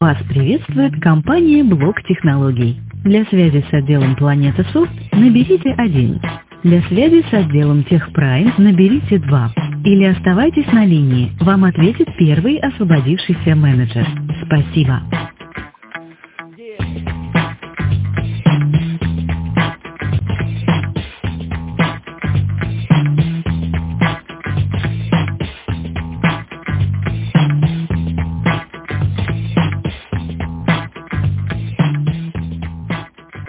Вас приветствует компания Блок Технологий. Для связи с отделом Планета Софт наберите 1. Для связи с отделом Техпрайм наберите 2. Или оставайтесь на линии, вам ответит первый освободившийся менеджер. Спасибо.